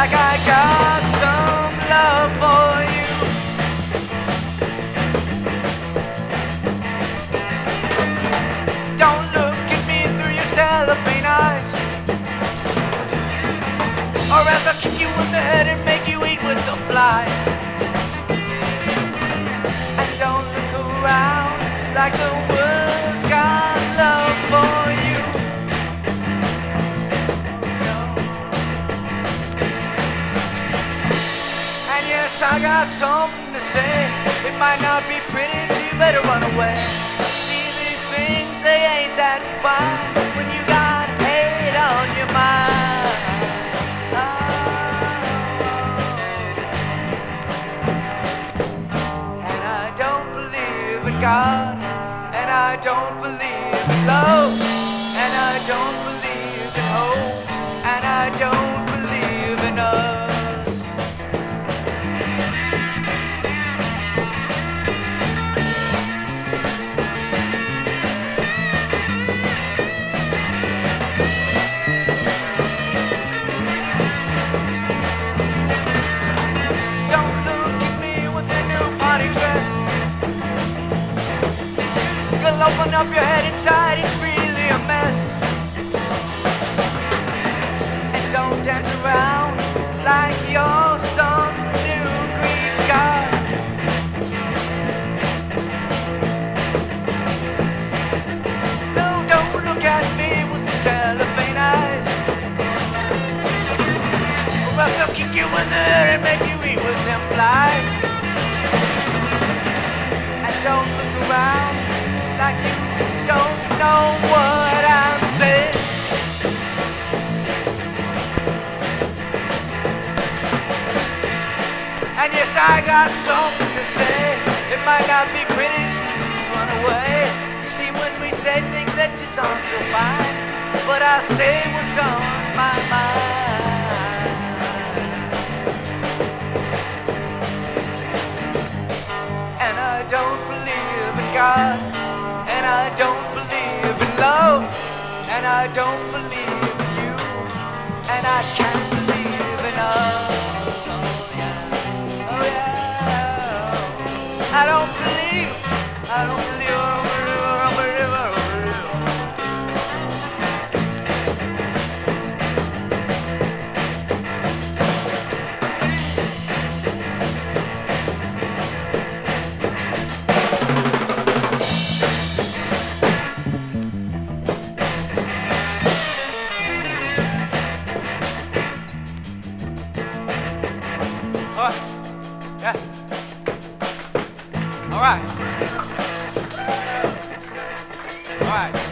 like I got some love for you. Don't look at me through your cellophane eyes, or else I'll kick you in the head and make you eat with the flies. And don't look around like the world's got love for you. No. And yes, I got something to say. It might not be pretty, so you better run away. See, these things, they ain't that fine when you got hate on your mind. And I don't believe in God, and I don't believe in love, and I don't believe in hope, and I don't believe in us. Don't look at me with a new party dress. You'll open up your head inside, it's really a mess. And don't dance around like you're some new Greek god. No, don't look at me with the cellophane eyes, or else I'll kick you in the head and make you eat with them flies. And don't look around like you don't know what I'm saying. And yes, I got something to say. It might not be pretty, so just run away. You see, when we say things that just aren't so fine, but I say what's on my mind. And I don't believe in God, and I don't believe in love, and I don't believe in you, and I can't believe in us. Oh yeah, I don't believe, I don't believe, yeah. All right. All right.